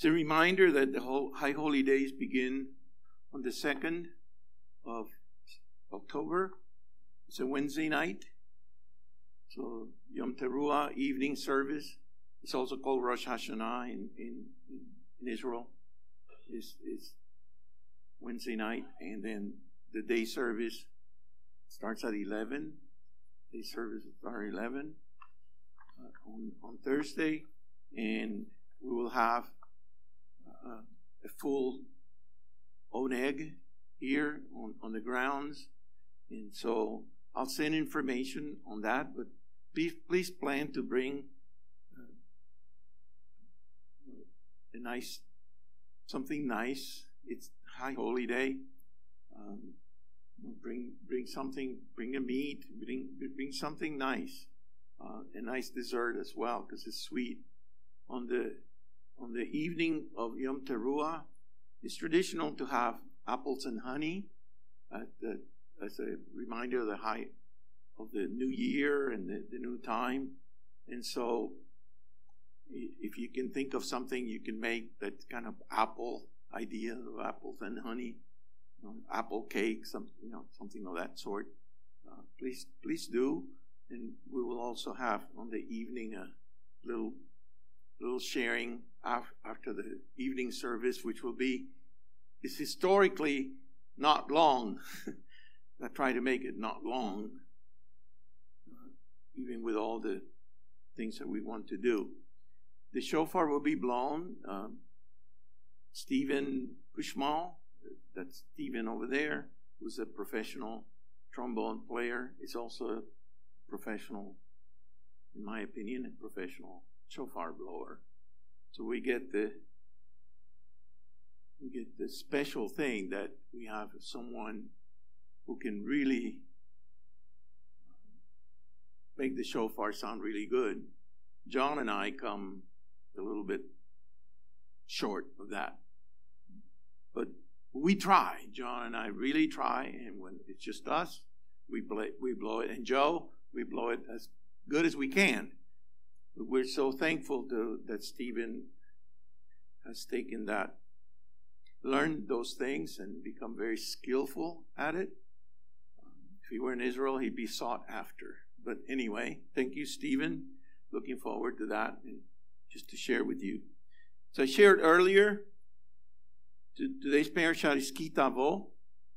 It's a reminder that the High Holy Days begin on the 2nd of October. It's a Wednesday night. So Yom Teruah evening service. It's also called Rosh Hashanah in Israel. Is Wednesday night, and then the day service starts at 11. Day service starts at 11 on Thursday, and we will have a full oneg here on the grounds, and so I'll send information on that. But please plan to bring something nice. It's High Holy Day. Bring something. Bring a meat. Bring something nice. A nice dessert as well, because it's sweet. On the evening of Yom Teruah, it's traditional to have apples and honey as a reminder of the new year and the new time. And so, if you can think of something, you can make that kind of apple idea of apples and honey, apple cake, something of that sort. Please do, and we will also have on the evening a little sharing after the evening service, which is historically not long. I try to make it not long, even with all the things that we want to do. The shofar will be blown. Stephen Kushmal, that's Stephen over there, who's a professional trombone player, is also a professional, in my opinion, a professional shofar blower. So we get the special thing that we have someone who can really make the shofar sound really good. John and I come a little bit short of that. But we try. John and I really try, and when it's just us, we blow it. And Joe, we blow it as good as we can. But we're so thankful that Stephen has taken that, learned those things, and become very skillful at it. If he were in Israel, he'd be sought after. But anyway, thank you, Stephen. Looking forward to that and just to share with you. So I shared earlier, today's parasha is Ki Tavo.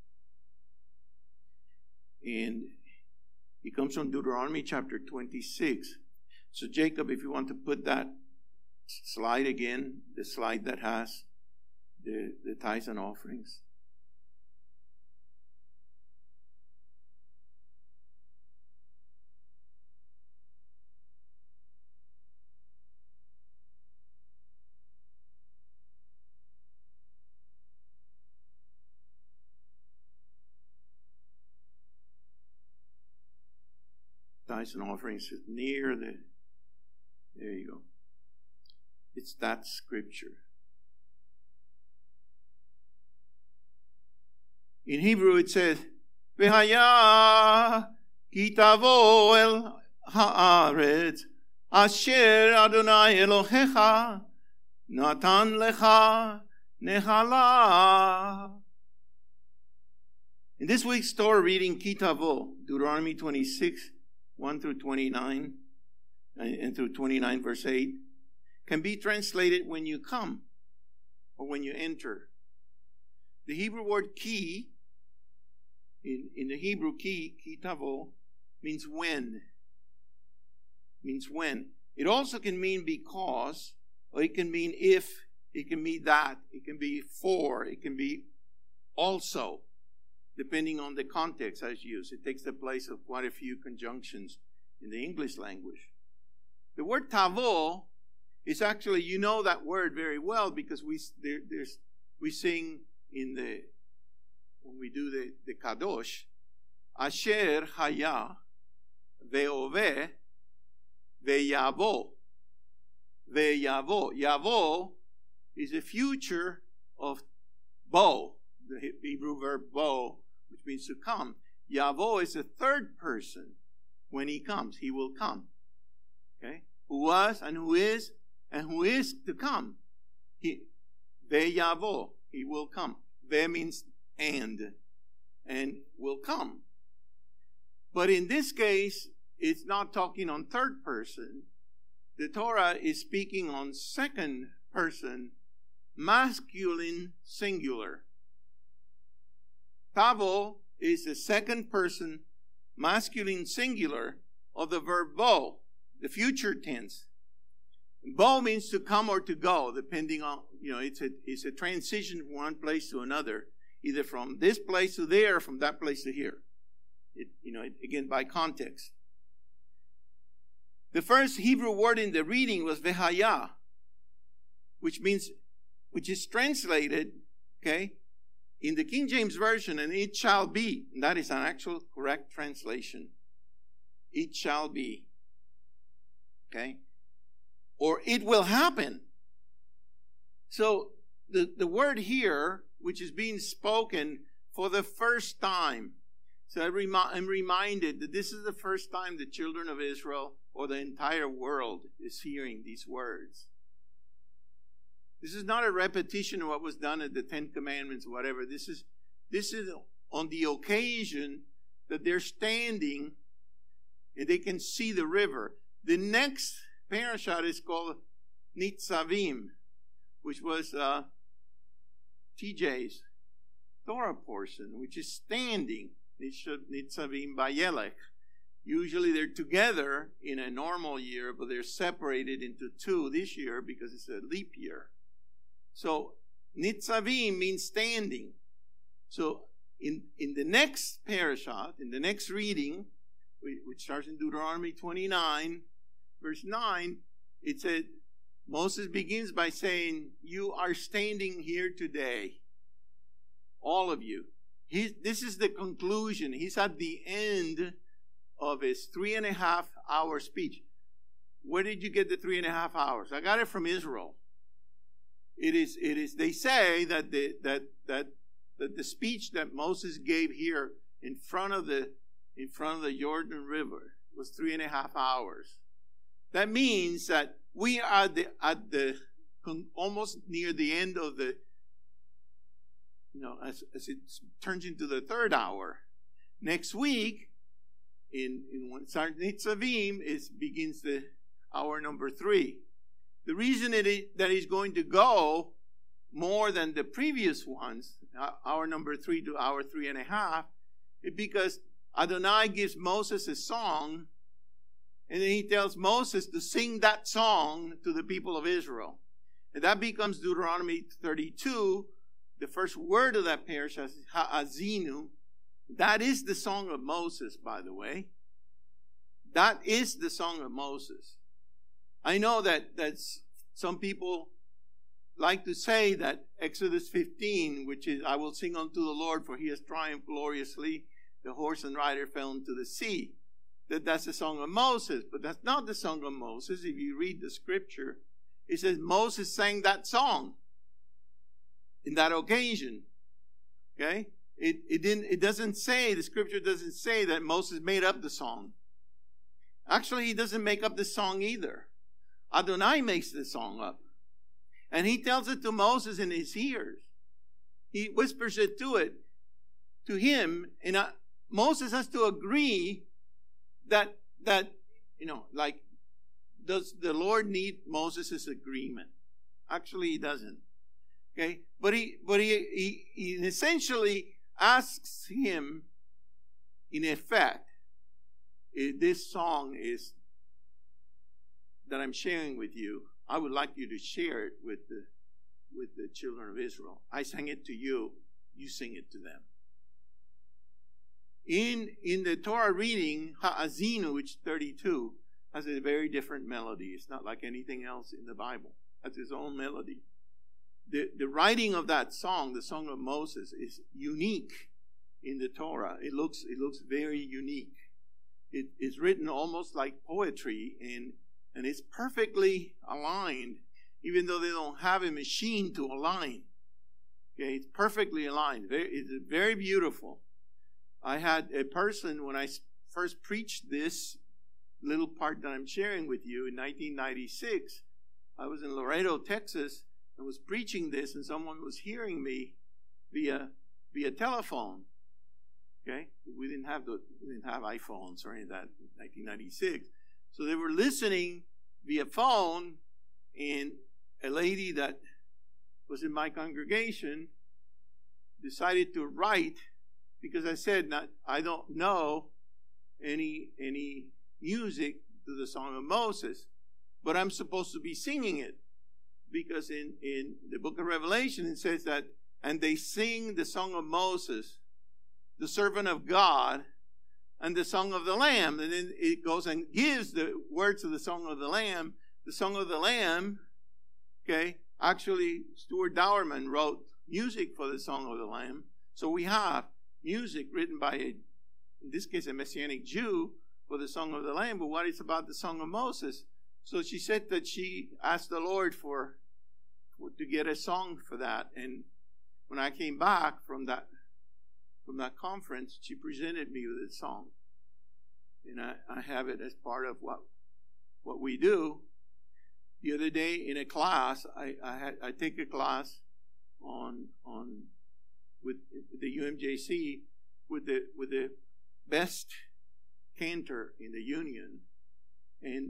And it comes from Deuteronomy chapter 26. So Jacob, if you want to put that slide again, the slide that has the tithes and offerings. Tithes and offerings is near there you go. It's that scripture. In Hebrew it says, V'haya ki tavo el haaretz asher Adonai Elohecha natan lecha nechala. In this week's Torah reading, Ki Tavo, Deuteronomy 26, 1 through 29, and through 29 verse 8, can be translated when you come or when you enter. The Hebrew word ki, in the Hebrew ki tavo, means when. Means when. It also can mean because, or it can mean if, it can mean that, it can be for, it can be also, depending on the context as used. It takes the place of quite a few conjunctions in the English language. The word tavo is actually, you know that word very well because we sing when we do the kadosh, Asher haya ve'oveh ve'yavo. Ve'yavo. Yavo is a future of bo, the Hebrew verb bo, which means to come. Yavo is a third person. When he comes, he will come. Okay? Who was and who is to come. Ve'yavo, he will come. Ve means and will come. But in this case, it's not talking on third person. The Torah is speaking on second person, masculine singular. Tavo is the second person, masculine singular of the verb bo, the future tense. Bo means to come or to go, depending on, it's a transition from one place to another, either from this place to there, or from that place to here. Again, by context. The first Hebrew word in the reading was vehaya, which is translated, in the King James Version, and it shall be. And that is an actual correct translation. It shall be. Or it will happen. So the word here, which is being spoken for the first time. So I'm reminded that this is the first time the children of Israel or the entire world is hearing these words. This is not a repetition of what was done at the Ten Commandments or whatever. This is on the occasion that they're standing and they can see the river. The next parashat is called Nitzavim, which was TJ's Torah portion, which is standing. Nitzavim Bayelech. Usually they're together in a normal year, but they're separated into two this year because it's a leap year. So Nitzavim means standing. So in the next parashat, in the next reading, which starts in Deuteronomy 29, verse 9, it said, Moses begins by saying, you are standing here today. All of you. This is the conclusion. He's at the end of his 3.5 hour speech. Where did you get the 3.5 hours? I got it from Israel. It is. They say that the speech that Moses gave here in front of the Jordan River was 3.5 hours. That means that we are at the almost near the end of the. As it turns into the third hour. Next week, in Nitzavim, begins the hour number 3. The reason that he's going to go more than the previous ones, hour number 3 to hour 3.5, is because Adonai gives Moses a song, and then he tells Moses to sing that song to the people of Israel. And that becomes Deuteronomy 32. The first word of that parasha is Ha'azinu. That is the song of Moses, by the way. That is the song of Moses. I know that some people like to say that Exodus 15, which is, I will sing unto the Lord, for he has triumphed gloriously. The horse and rider fell into the sea. That's the song of Moses. But that's not the song of Moses. If you read the scripture, it says Moses sang that song in that occasion. It doesn't say, the scripture doesn't say that Moses made up the song. Actually, he doesn't make up the song either. Adonai makes the song up. And he tells it to Moses in his ears. He whispers it to him, and Moses has to agree that does the Lord need Moses' agreement? Actually, he doesn't. But he essentially asks him, in effect, this song is that I'm sharing with you, I would like you to share it with the children of Israel. I sang it to you, you sing it to them. In the Torah reading, Ha'azinu, which is 32, has a very different melody. It's not like anything else in the Bible. It has its own melody. The writing of that song, the Song of Moses, is unique in the Torah. It looks very unique. It's written almost like poetry, and it's perfectly aligned, even though they don't have a machine to align. It's perfectly aligned. It's very beautiful. I had a person, when I first preached this little part that I'm sharing with you in 1996, I was in Laredo, Texas, I was preaching this, and someone was hearing me via telephone. Okay, we didn't have iPhones or any of that in 1996, so they were listening via phone, and a lady that was in my congregation decided to write, because I said, I don't know any music to the Song of Moses, but I'm supposed to be singing it, because in the book of Revelation it says that, and they sing the Song of Moses, the servant of God, and the Song of the Lamb. And then it goes and gives the words of the Song of the Lamb. The Song of the Lamb, okay, actually Stuart Dowerman wrote music for the Song of the Lamb. So we have music written by, in this case, a Messianic Jew for the Song of the Lamb. But what is about the Song of Moses? So she said that she asked the Lord to get a song for that. And when I came back from that conference, she presented me with a song, and I have it as part of what we do. The other day in a class, I take a class on with the UMJC with the best cantor in the union, and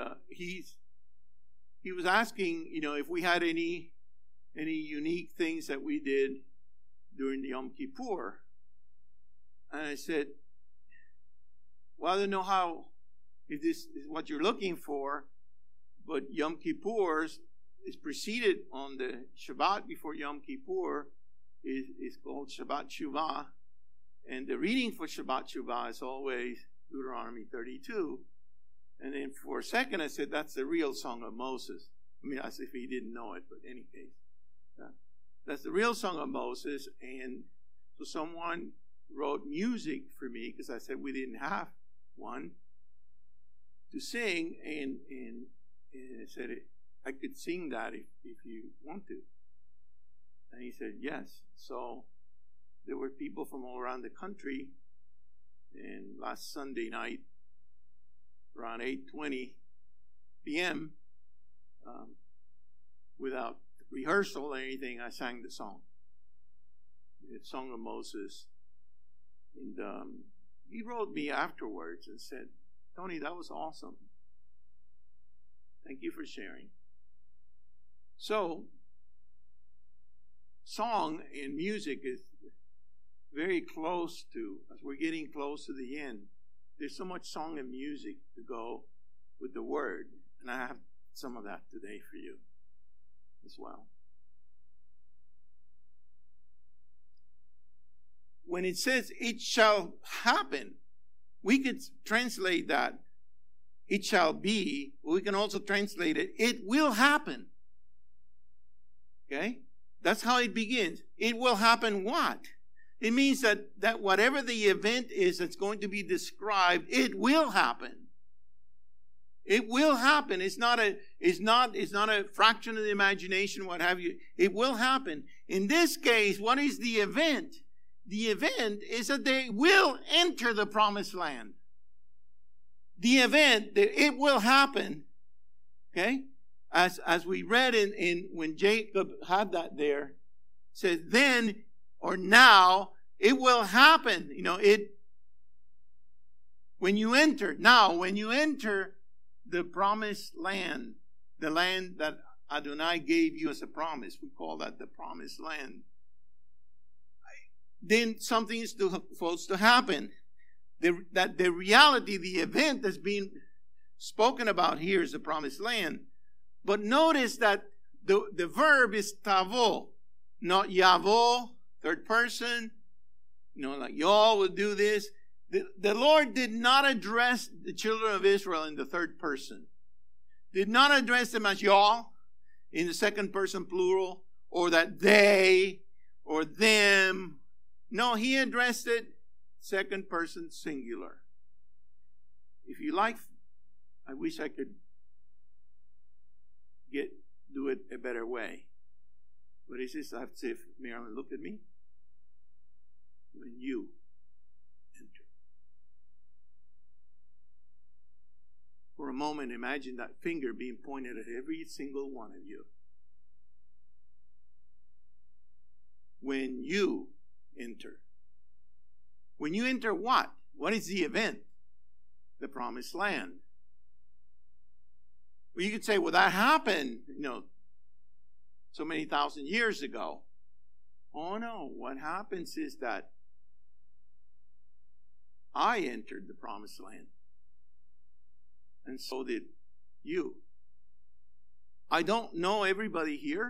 he was asking, if we had any unique things that we did during the Yom Kippur. And I said, well, I don't know if this is what you're looking for, but Yom Kippur is preceded on the Shabbat before Yom Kippur is called Shabbat Shuvah. And the reading for Shabbat Shuvah is always Deuteronomy 32. And then for a second I said, that's the real Song of Moses. I mean, as if he didn't know it, but in any case. That's the real Song of Moses. And so someone wrote music for me, because I said we didn't have one to sing, and I said, I could sing that if you want to. And he said, yes. So there were people from all around the country, and last Sunday night, around 8:20 p.m., without rehearsal or anything, I sang the song. The Song of Moses. And he wrote me afterwards and said, Tony, that was awesome. Thank you for sharing. So, song and music is very close to, as we're getting close to the end, there's so much song and music to go with the word. And I have some of that today for you as well. When it says, it shall happen, we could translate that, it shall be. We can also translate it, it will happen. Okay? That's how it begins. It will happen what? It means that whatever the event is that's going to be described, it will happen. It will happen. It's not a fraction of the imagination, what have you. It will happen. In this case, what is the event? The event is that they will enter the promised land. The event, it will happen. Okay? As we read in when Jacob had that there, says then or now it will happen. When you enter the promised land, the land that Adonai gave you as a promise, we call that the promised land, then something is supposed to happen. The reality, the event that's being spoken about here is the promised land. But notice that the verb is tavo, not yavo, third person. Like y'all will do this. The Lord did not address the children of Israel in the third person. Did not address them as y'all in the second person plural, or that they or them. No, he addressed it second person singular. If you like, I wish I could do it a better way. But he says, I have to say, Marilyn, look at me. When you enter. For a moment, imagine that finger being pointed at every single one of you. you enter. When you enter what? What is the event? The promised land. Well, you could say, well, that happened, so many thousand years ago. Oh no, what happens is that I entered the promised land. And so did you. I don't know everybody here.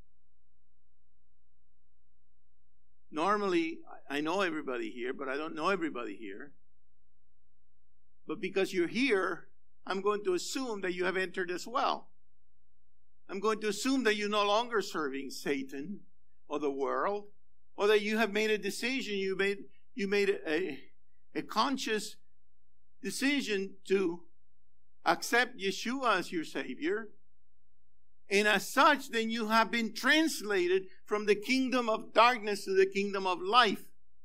Normally, I know everybody here, but I don't know everybody here. But because you're here, I'm going to assume that you have entered as well. I'm going to assume that you're no longer serving Satan or the world, or that you have made a decision, you made a conscious decision to accept Yeshua as your Savior. And as such, then you have been translated from the kingdom of darkness to the kingdom of life.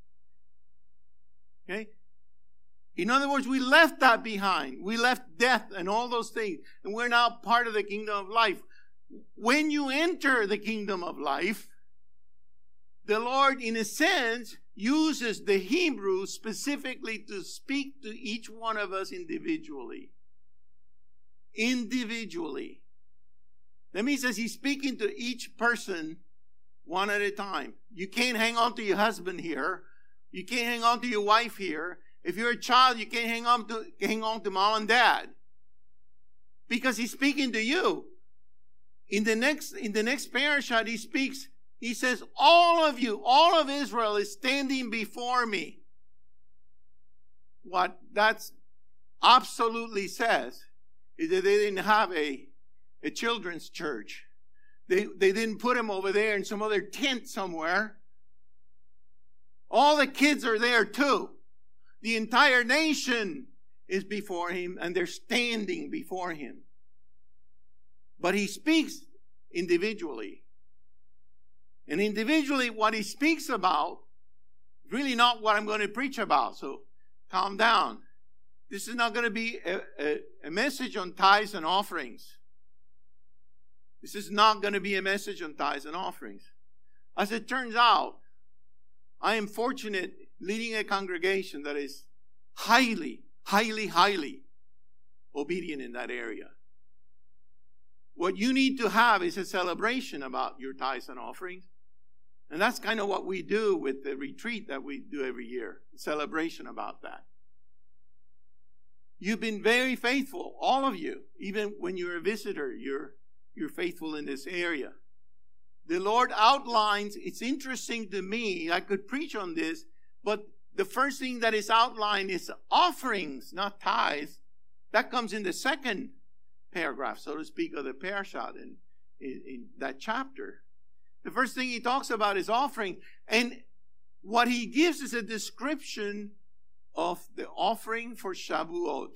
Okay? In other words, we left that behind. We left death and all those things. And we're now part of the kingdom of life. When you enter the kingdom of life, the Lord, in a sense, uses the Hebrew specifically to speak to each one of us individually. Individually. That means that He's speaking to each person one at a time. You can't hang on to your husband here. You can't hang on to your wife here. If you're a child, you can't hang on to mom and dad. Because He's speaking to you. In the next parashat, He says, all of you, all of Israel is standing before me. What that absolutely says is that they didn't have a children's church. They didn't put him over there in some other tent somewhere. All the kids are there too. The entire nation is before Him, and they're standing before Him. But He speaks individually. And individually, what He speaks about is really not what I'm going to preach about. So calm down. This is not going to be a message on tithes and offerings. This is not going to be a message on tithes and offerings. As it turns out, I am fortunate leading a congregation that is highly, highly, highly obedient in that area. What you need to have is a celebration about your tithes and offerings. And that's kind of what we do with the retreat that we do every year. A celebration about that. You've been very faithful, all of you. Even when you're a visitor, you're faithful in this area. The Lord outlines, it's interesting to me, I could preach on this, but the first thing that is outlined is offerings, not tithes. That comes in the second paragraph, so to speak, of the parashat in that chapter. The first thing He talks about is offering. And what He gives is a description of the offering for Shavuot.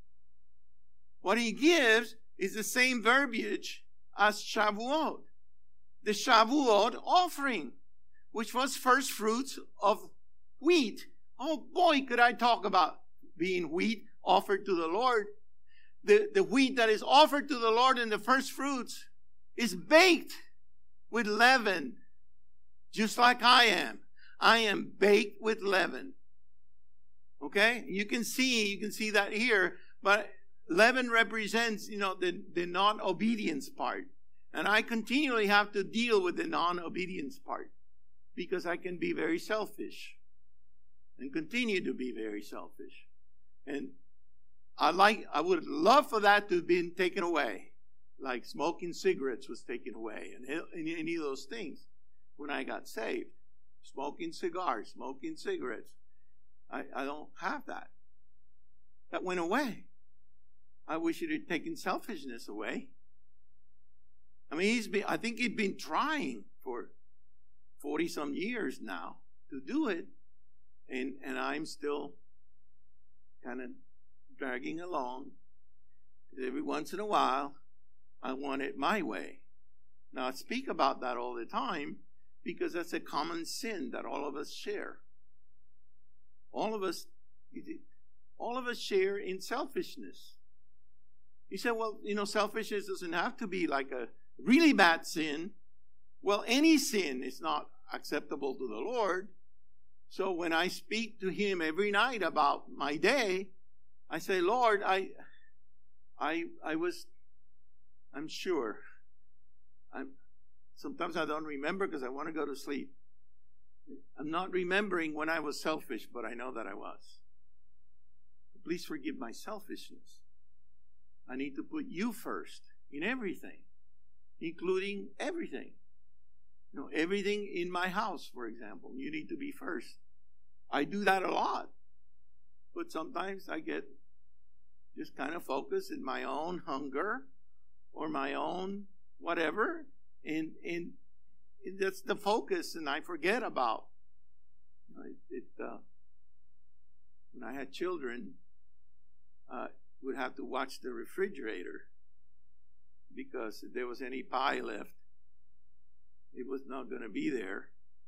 What He gives is the same verbiage as Shavuot. The Shavuot offering, which was first fruits of wheat. Oh boy, could I talk about being wheat offered to the Lord. The wheat that is offered to the Lord in the first fruits is baked with leaven, just like I am. I am baked with leaven. Okay? You can see that here, but leaven represents, the non-obedience part. And I continually have to deal with the non-obedience part because I can be very selfish and continue to be very selfish. And I would love for that to have been taken away, like smoking cigarettes was taken away and any of those things when I got saved. Smoking cigars, smoking cigarettes. I don't have that. That went away. I wish it had taken selfishness away. I mean, I think he'd been trying for 40-some years now to do it, and I'm still kind of dragging along. Every once in a while, I want it my way. Now, I speak about that all the time because that's a common sin that all of us share. All of us share in selfishness. You say, well, selfishness doesn't have to be like a really bad sin. Well, any sin is not acceptable to the Lord. So when I speak to Him every night about my day, I say, Lord, I'm sure. Sometimes I don't remember because I want to go to sleep. I'm not remembering when I was selfish, but I know that I was. Please forgive my selfishness. I need to put you first in everything, including everything. Everything in my house, for example, you need to be first. I do that a lot. But sometimes I get just kind of focused in my own hunger or my own whatever. And that's the focus, and I forget about. When I had children, would have to watch the refrigerator because if there was any pie left, it was not going to be there.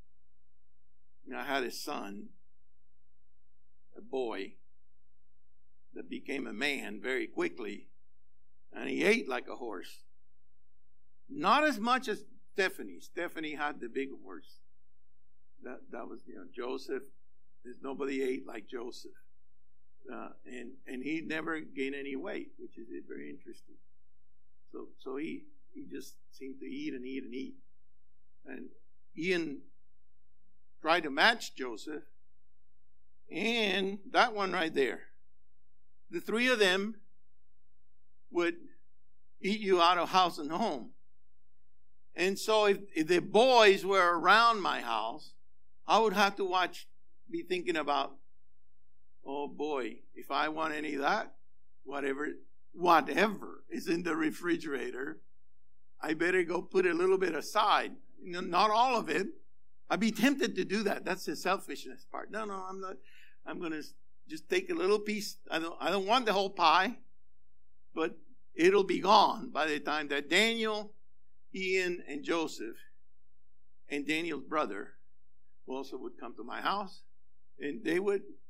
I had a son, a boy, that became a man very quickly, and he ate like a horse. Not as much as Stephanie. Stephanie had the big horse. That was, Joseph. There's nobody ate like Joseph. And he never gained any weight, which is very interesting. So he just seemed to eat and eat and eat. And Ian tried to match Joseph, and that one right there. The three of them would eat you out of house and home. And so if the boys were around my house, I would have to be thinking about, oh boy, if I want any of that, whatever is in the refrigerator, I better go put a little bit aside. Not all of it. I'd be tempted to do that. That's the selfishness part. No, I'm not. I'm going to just take a little piece. I don't want the whole pie, but it'll be gone by the time that Daniel, Ian, and Joseph, and Daniel's brother also would come to my house, and the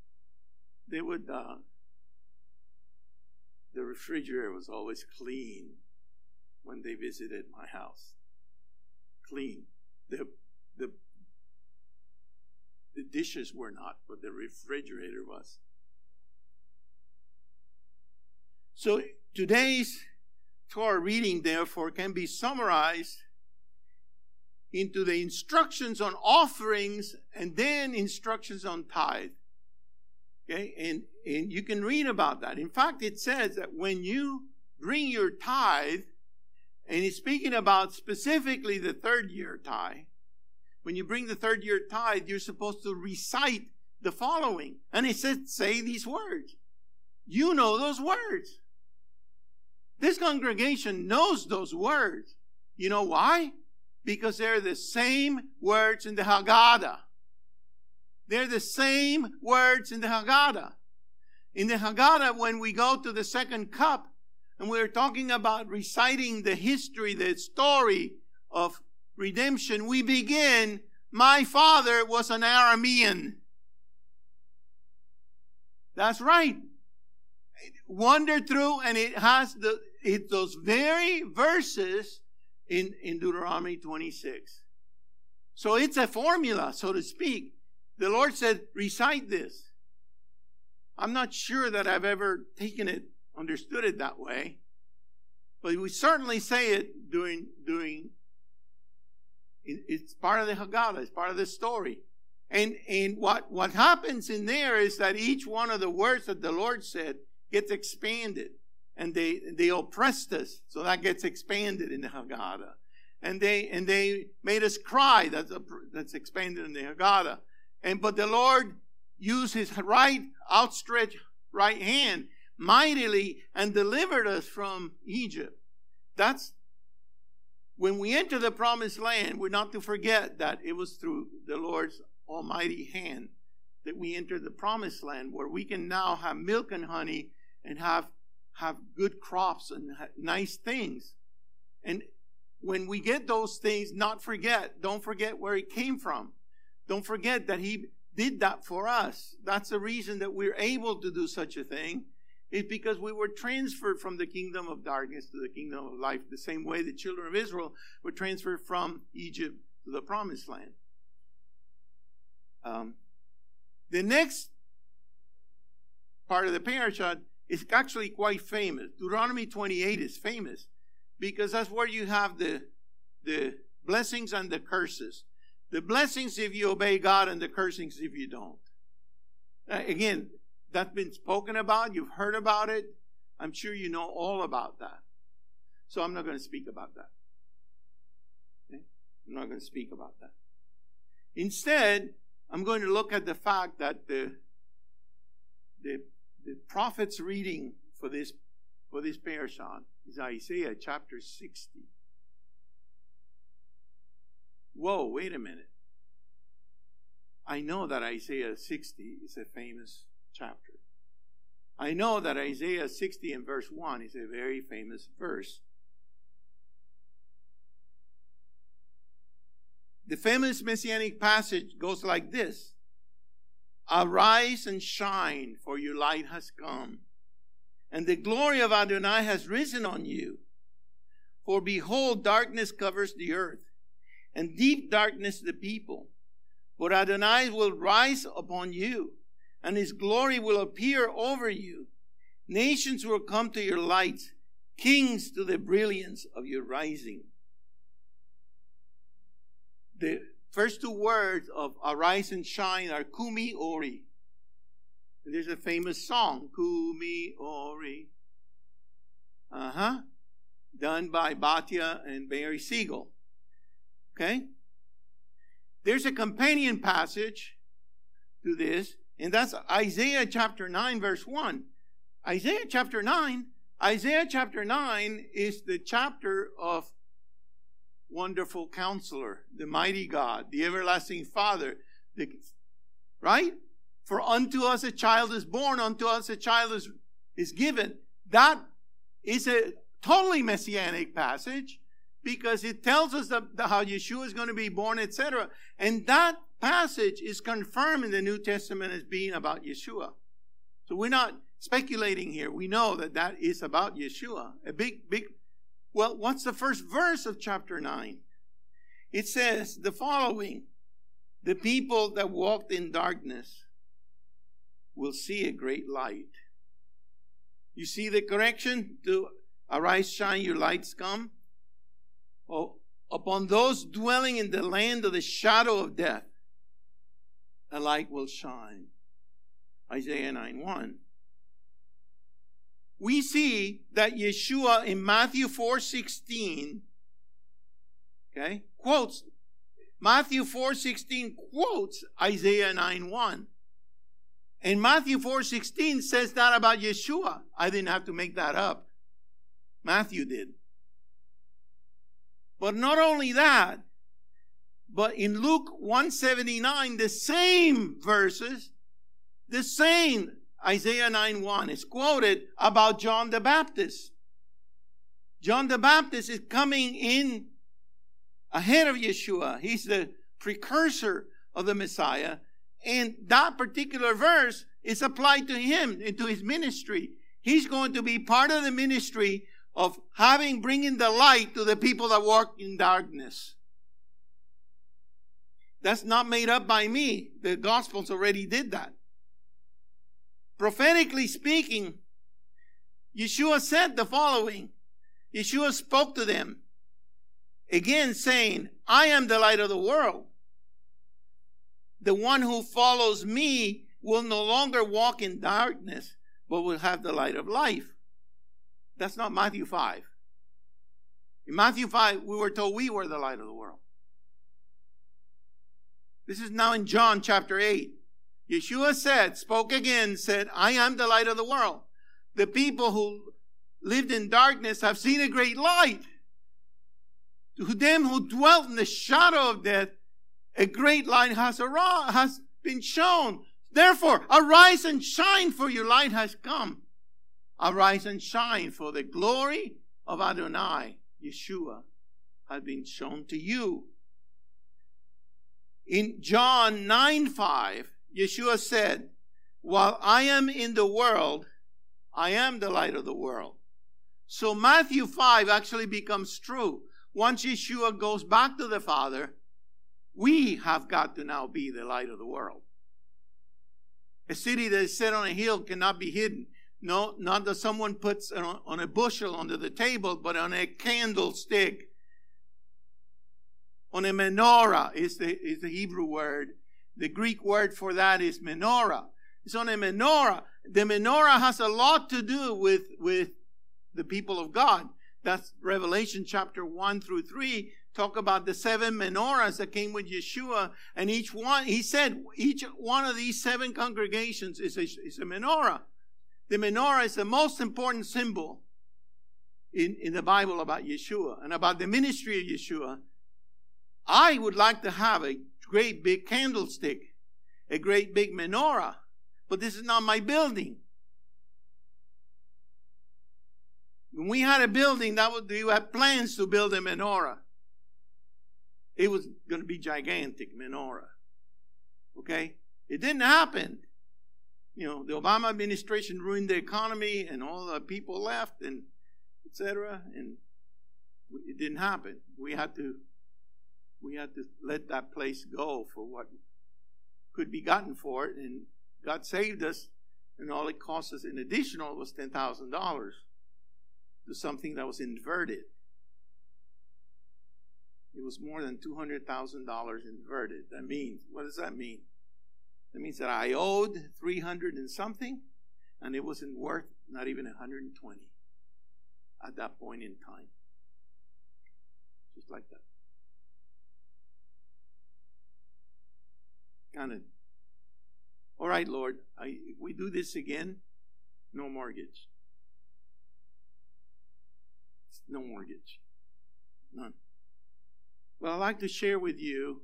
refrigerator was always clean when they visited my house. Clean. The dishes were not, but the refrigerator was. So today's Torah reading, therefore, can be summarized into the instructions on offerings and then instructions on tithe. Okay, and you can read about that. In fact, it says that when you bring your tithe, and it's speaking about specifically the third year tithe, when you bring the third year tithe, you're supposed to recite the following. And it says, say these words. You know those words. This congregation knows those words. You know why? Because they're the same words in the Haggadah. They're the same words in the Haggadah. In the Haggadah, when we go to the second cup, and we're talking about reciting the history, the story of redemption, we begin, my father was an Aramean. That's right. Wander through, and it has those very verses in Deuteronomy 26. So it's a formula, so to speak. The Lord said, recite this. I'm not sure that I've ever understood it that way. But we certainly say it during it's part of the Haggadah, it's part of the story. And what happens in there is that each one of the words that the Lord said gets expanded. And they oppressed us, so that gets expanded in the Haggadah. And they made us cry, that's expanded in the Haggadah. But the Lord used His outstretched right hand mightily and delivered us from Egypt. That's when we enter the promised land, we're not to forget that it was through the Lord's almighty hand that we entered the promised land, where we can now have milk and honey and have good crops and nice things. And when we get those things, don't forget where it came from. Don't forget that He did that for us. That's the reason that we're able to do such a thing, is because we were transferred from the kingdom of darkness to the kingdom of life, the same way the children of Israel were transferred from Egypt to the promised land. The next part of the parasha is actually quite famous. Deuteronomy 28 is famous because that's where you have the blessings and the curses. The blessings if you obey God and the cursings if you don't. Again, that's been spoken about. You've heard about it. I'm sure you know all about that. So I'm not going to speak about that. Okay? I'm not going to speak about that. Instead, I'm going to look at the fact that the prophet's reading for this parasha is Isaiah chapter 60. Whoa, wait a minute. I know that Isaiah 60 is a famous chapter. I know that Isaiah 60 and verse 1 is a very famous verse. The famous messianic passage goes like this. Arise and shine, for your light has come, and the glory of Adonai has risen on you. For behold, darkness covers the earth, and deep darkness the people. But Adonai will rise upon you, and his glory will appear over you. Nations will come to your light, kings to the brilliance of your rising. The first two words of arise and shine are kumi ori. And there's a famous song, kumi ori. Done by Bhatia and Barry Siegel. Okay? There's a companion passage to this, and that's Isaiah chapter 9, verse 1. Isaiah chapter 9 is the chapter of Wonderful Counselor, the mighty God, the everlasting Father. Right? For unto us a child is born, unto us a child is given. That is a totally messianic passage because it tells us how Yeshua is going to be born, etc. And that passage is confirmed in the New Testament as being about Yeshua. So we're not speculating here. We know that is about Yeshua. Well, what's the first verse of chapter 9? It says the following. The people that walked in darkness will see a great light. You see the correction to arise, shine, your lights come? Oh, upon those dwelling in the land of the shadow of death, a light will shine. Isaiah 9:1. We see that Yeshua in Matthew 4:16, quotes Matthew 4:16 quotes Isaiah 9:1. And Matthew 4:16 says that about Yeshua. I didn't have to make that up. Matthew did. But not only that, but in Luke 1:79, the same verses, the same Isaiah 9:1 is quoted about John the Baptist. John the Baptist is coming in ahead of Yeshua. He's the precursor of the Messiah. And that particular verse is applied to him, into his ministry. He's going to be part of the ministry of bringing the light to the people that walk in darkness. That's not made up by me. The Gospels already did that. Prophetically speaking, Yeshua said the following. Yeshua spoke to them, again saying, I am the light of the world. The one who follows me will no longer walk in darkness, but will have the light of life. That's not Matthew 5. In Matthew 5, we were told we were the light of the world. This is now in John chapter 8. Yeshua spoke again, said, I am the light of the world. The people who lived in darkness have seen a great light. To them who dwelt in the shadow of death, a great light has been shown. Therefore, arise and shine, for your light has come. Arise and shine, for the glory of Adonai, Yeshua, has been shown to you. In John 9:5, Yeshua said, while I am in the world, I am the light of the world. So Matthew 5 actually becomes true. Once Yeshua goes back to the Father, We have got to now be the light of the world. A city that is set on a hill cannot be hidden. No, not that someone puts on a bushel under the table, but on a candlestick. On a menorah is the Hebrew word. The Greek word for that is menorah. It's on a menorah. The menorah has a lot to do with the people of God. That's Revelation chapter 1 through 3. Talk about the 7 menorahs that came with Yeshua. And each one, he said, each one of these 7 congregations is a menorah. The menorah is the most important symbol in the Bible about Yeshua and about the ministry of Yeshua. I would like to have a great big candlestick, a great big menorah, but this is not my building. When we had a building, we had plans to build a menorah. It was going to be gigantic menorah. Okay? It didn't happen. You know, the Obama administration ruined the economy and all the people left and etc. And it didn't happen. We had to let that place go for what could be gotten for it. And God saved us, and all it cost us in additional was $10,000 to something that was inverted. It was more than $200,000 inverted. That means, what does that mean? That means that I owed 300 and something, and it wasn't worth not even 120 at that point in time. Just like that. Kind of, all right, Lord, if we do this again, no mortgage. No mortgage. None. Well, I'd like to share with you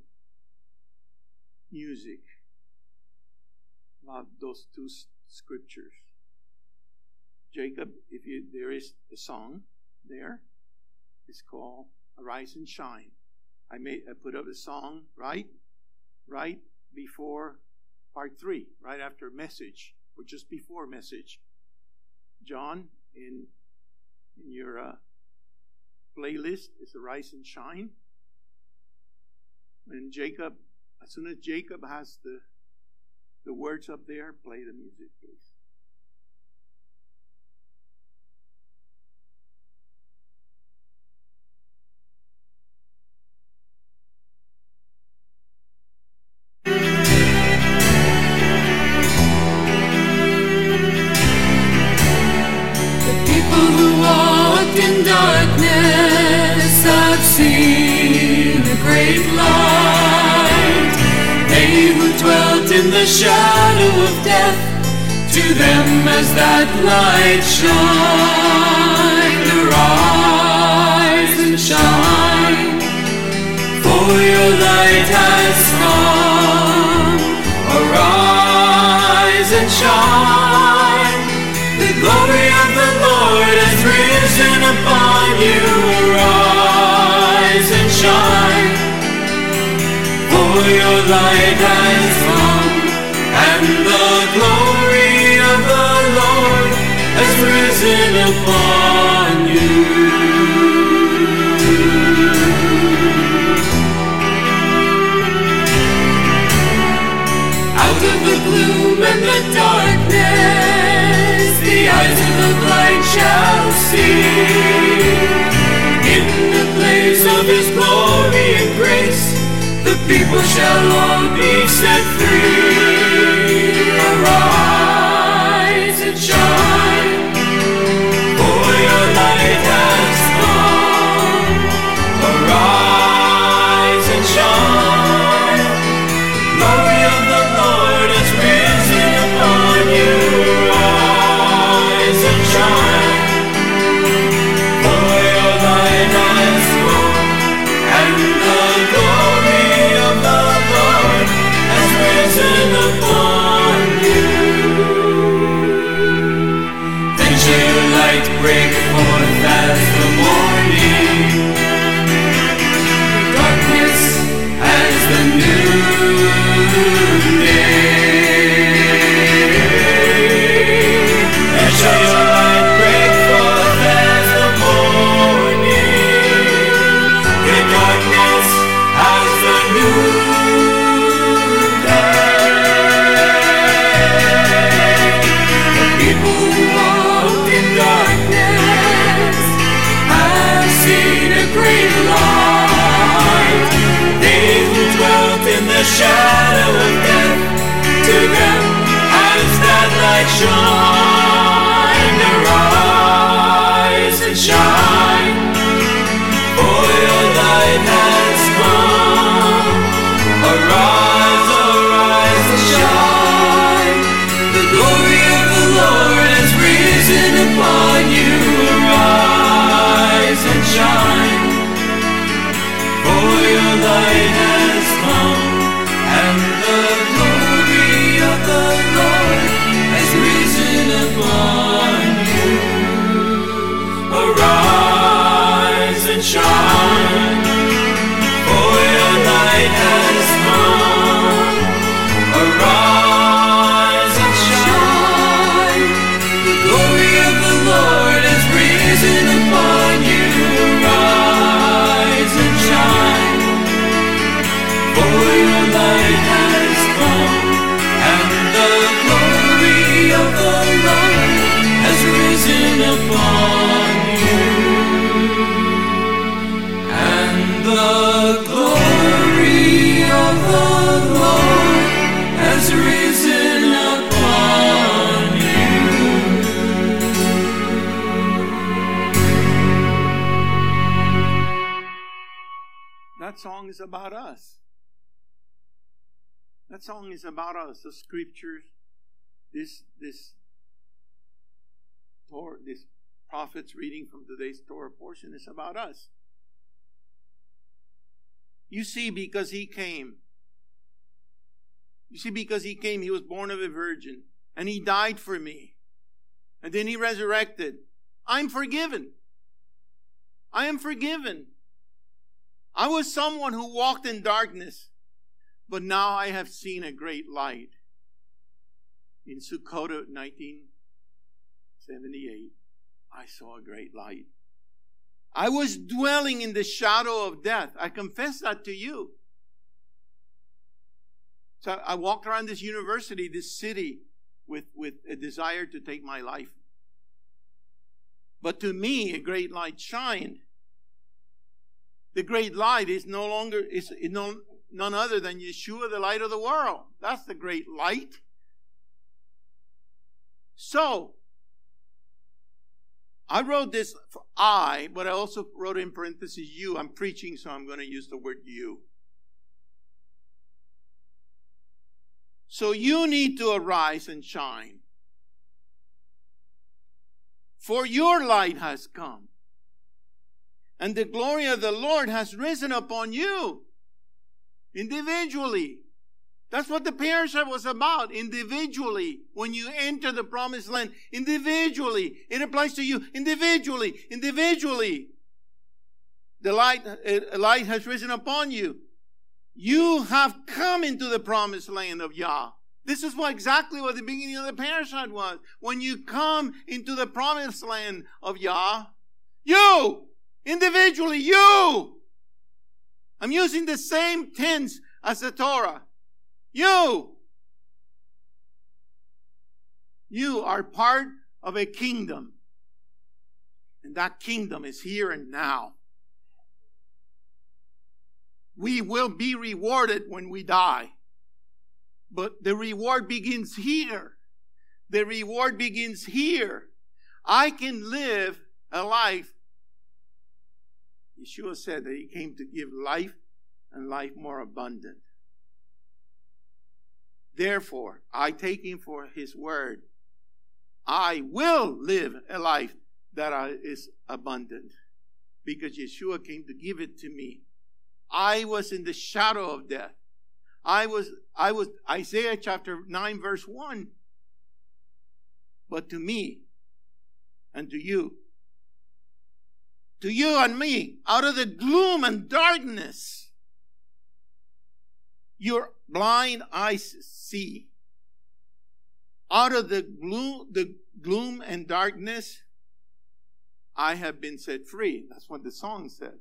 music about those 2 scriptures. Jacob, there is a song there. It's called Arise and Shine. I put up a song right before part 3, right after message, or just before message. John, in your playlist is Arise and Shine. And Jacob, as soon as Jacob has the words up there, play the music, please. In darkness I've seen a great light. They who dwelt in the shadow of death, to them as that light shine. Arise and shine, for your light has come. Arise and shine, the glory of the Lord has risen upon you. Arise and shine, for your light has come, and the glory of the Lord has risen upon you. Out of the gloom and the darkness, the eyes of the blind shall see. In the place of His glory and grace, the people shall all be set free. Arise and shine, for your light has come. Arise and shine, glory of the Lord has risen upon you. Arise and shine, for your light has come, and the glory of the Lord has risen upon you. light shine, arise and shine, for your light has come. Arise, arise and shine, the glory of the Lord has risen upon you. Arise and shine, for your light has come, and the glory of the Lord has risen upon you. Arise and shine, for your light has come. Arise and shine, the glory of the Lord has risen upon you. Arise and shine, for your light has come, and the glory of the Lord has risen upon you. And the glory of the Lord has risen upon you. That song is about us. That song is about us. The scriptures, this prophet's reading from today's Torah portion is about us. You see, because he came. You see, because he came, he was born of a virgin, and he died for me. And then he resurrected. I'm forgiven. I am forgiven. I was someone who walked in darkness, but now I have seen a great light. In Sukkot 1978, I saw a great light. I was dwelling in the shadow of death. I confess that to you. So I walked around this university, this city, with a desire to take my life. But to me, a great light shined. The great light is none other than Yeshua, the light of the world. That's the great light. So, I wrote this for I, but I also wrote in parentheses you. I'm preaching, so I'm going to use the word you. So you need to arise and shine. For your light has come, and the glory of the Lord has risen upon you. Individually. That's what the parasha was about. Individually. When you enter the promised land. Individually. It applies to you. Individually. Individually. The light has risen upon you. You have come into the promised land of Yah. This is exactly what the beginning of the parasha was. When you come into the promised land of Yah, you, individually, you. I'm using the same tense as the Torah. You are part of a kingdom. And that kingdom is here and now. We will be rewarded when we die. But the reward begins here. The reward begins here. I can live a life. Yeshua said that he came to give life and life more abundant. Therefore, I take him for his word. I will live a life that is abundant. Because Yeshua came to give it to me. I was in the shadow of death. I was Isaiah chapter 9 verse 1. But to me and to you and me, out of the gloom and darkness, your blind eyes see. Out of the gloom and darkness, I have been set free. That's what the song said.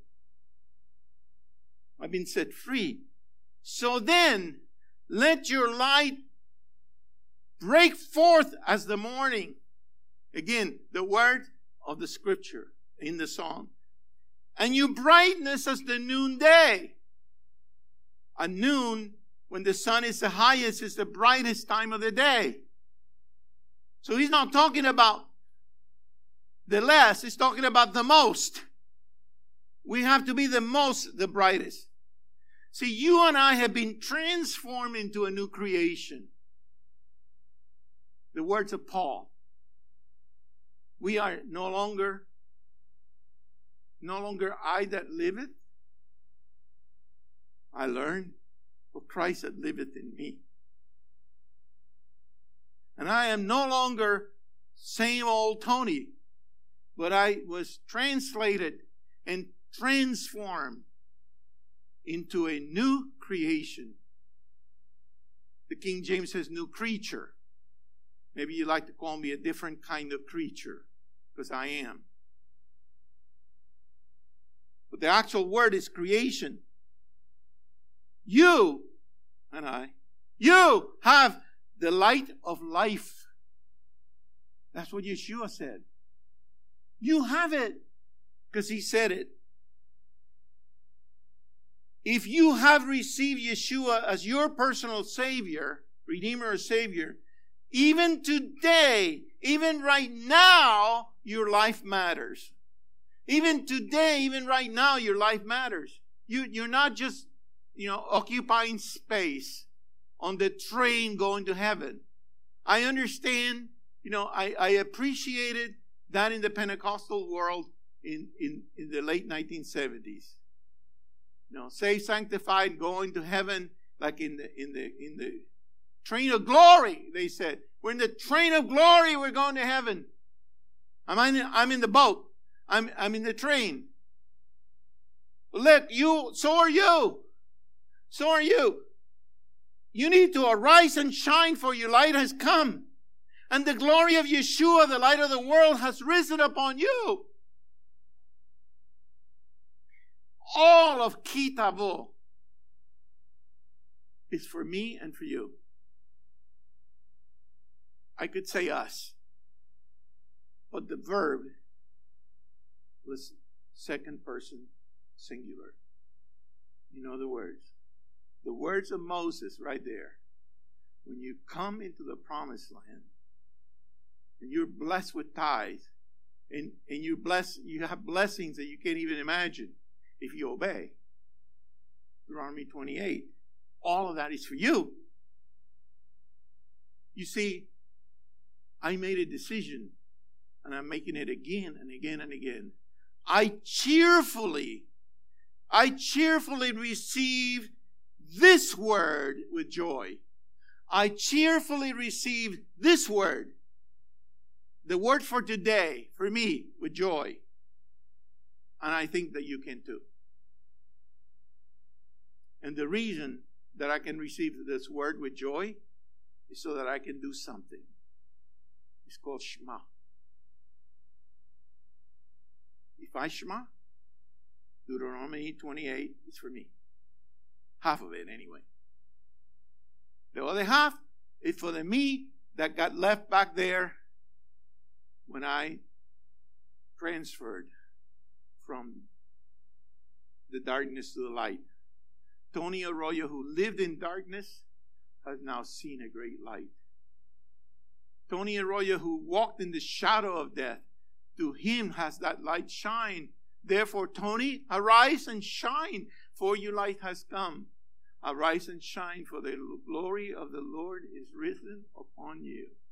I've been set free. So then, let your light break forth as the morning. Again, the word of the scripture in the song. And your brightness as the noonday. At noon, when the sun is the highest, is the brightest time of the day. So he's not talking about the less, he's talking about the most. We have to be the most, the brightest. See, you and I have been transformed into a new creation. The words of Paul. We are no longer I that liveth. I learned, for Christ that liveth in me. And I am no longer same old Tony, but I was translated and transformed into a new creation. The King James says new creature. Maybe you like to call me a different kind of creature, because I am. But the actual word is creation. You and I, you have the light of life. That's what Yeshua said. You have it, because he said it. If you have received Yeshua as your personal Savior, Redeemer or Savior, even today, even right now, your life matters. Even today, even right now, your life matters. You're not just, occupying space on the train going to heaven. I understand, I appreciated that in the Pentecostal world in the late 1970s. Saved, sanctified, going to heaven, like in the train of glory, they said. We're in the train of glory, we're going to heaven. I'm in the boat. I'm in the train. Look, so are you. So are you. You need to arise and shine, for your light has come. And the glory of Yeshua, the light of the world, has risen upon you. All of Ki Tavo is for me and for you. I could say us, but the verb was second person singular. You know the words. The words of Moses right there. When you come into the promised land and you're blessed with tithes and you have blessings that you can't even imagine if you obey. Deuteronomy 28. All of that is for you. You see, I made a decision, and I'm making it again and again and again. I cheerfully receive this word with joy. I cheerfully receive this word, the word for today, for me, with joy. And I think that you can too. And the reason that I can receive this word with joy is so that I can do something. It's called Shema. If I Shema, Deuteronomy 28 is for me. Half of it anyway. The other half is for the me that got left back there when I transferred from the darkness to the light. Tony Arroyo, who lived in darkness, has now seen a great light. Tony Arroyo, who walked in the shadow of death, to him has that light shine. Therefore, Tony, arise and shine, for your light has come. Arise and shine, for the glory of the Lord is risen upon you.